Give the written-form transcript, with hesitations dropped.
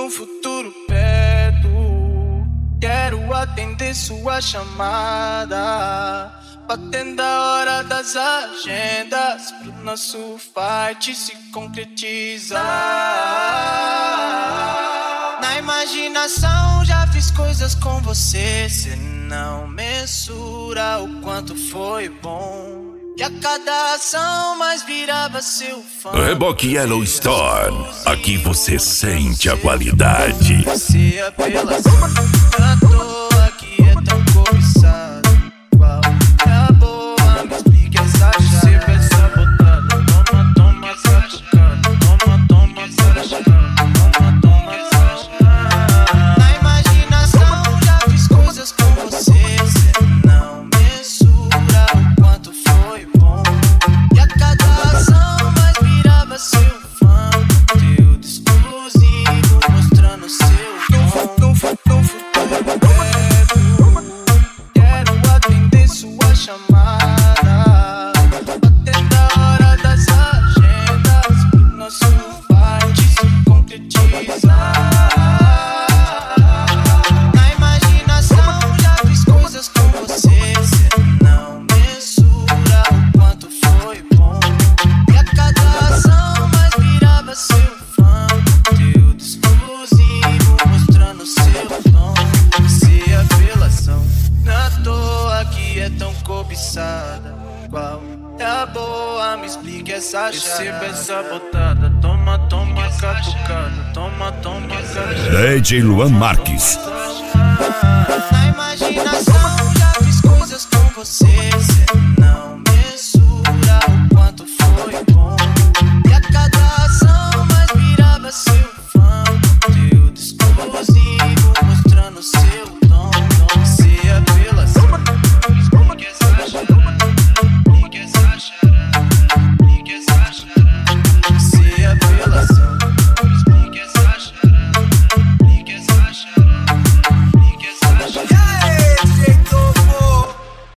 no futuro perto, quero atender sua chamada, batendo a hora das agendas, pro nosso fight se concretizar. Na imaginação já fiz coisas com você, cê não mensura o quanto foi bom. E a cada ação mais virava seu fã. Reboque Yellow Store, aqui você sente a qualidade. Você é apelação, à toa que é tão cobiçado. Qual é a boa? Me explique essa chave. Você vai sabotada, toma, toma, catucada. Toma, toma, catucada. Toma, toma, catucada. Na imaginação já fiz coisas com você, cê não mensura o quanto foi bom. E a cada ação mais virava seu fã. Conteúdo exclusivo mostrando seu dom. No futuro perto, quero atender sua chamada, batendo a hora das agendas, pro nosso fight se concretizar. Na imaginação já fiz coisas com você, cê não mensura o quanto foi bom. E a cada ação mais virava seu fã. Conteúdo exclusivo mostrando seu dom. Você é apelação, na toa que é tão cobiçada. Qual é a boa? Me explique essa chave. Receba essa botada, toma, toma, catucada. Toma, toma, catucada. DJ Luan Marques. Na imaginação já fiz coisas com você, cê